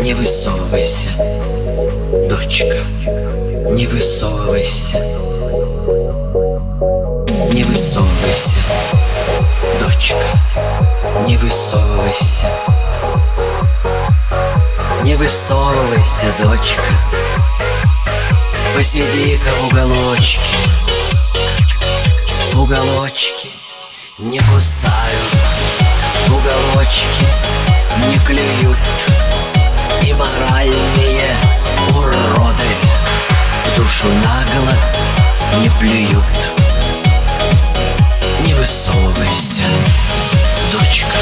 Не высовывайся, дочка, не высовывайся. Не высовывайся, дочка, не высовывайся. Не высовывайся, дочка, посиди-ка в уголочке. Уголочки не кусают, уголочки не клюют, и моральные уроды в душу нагло не плюют. Не высовывайся, дочка,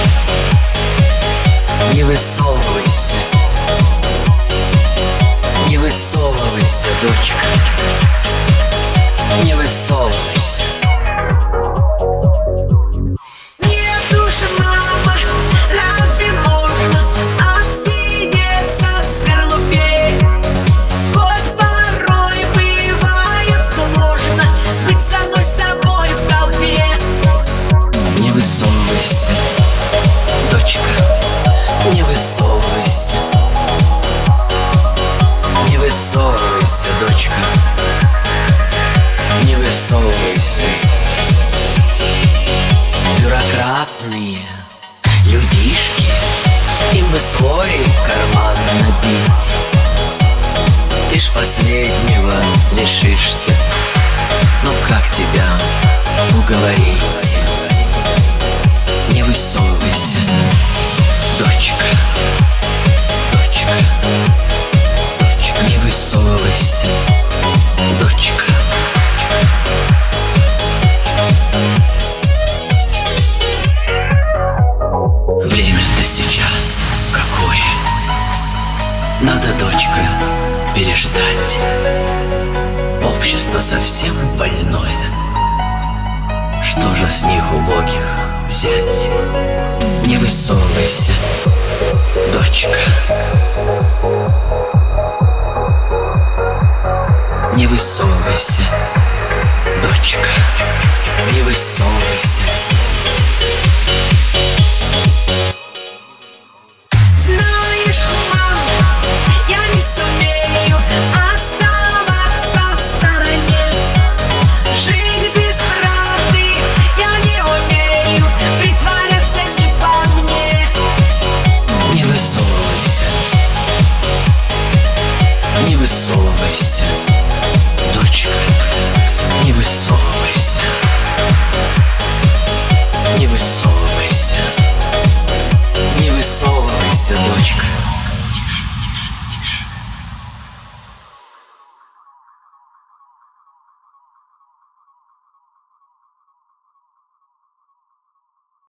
не высовывайся. Не высовывайся, дочка, не высовывайся. Дочка, не высовывайся. Не высовывайся, дочка, не высовывайся. Бюрократные людишки, им бы свой карман набить. Ты ж последнего лишишься. Ну как тебя уговорить? Не высовывайся, дочка, дочка, дочка, не высовывайся, дочка. Время-то сейчас какое? Надо, дочка, переждать. Общество совсем больное. Что же с них, убогих, взять? Не высовывайся, дочка.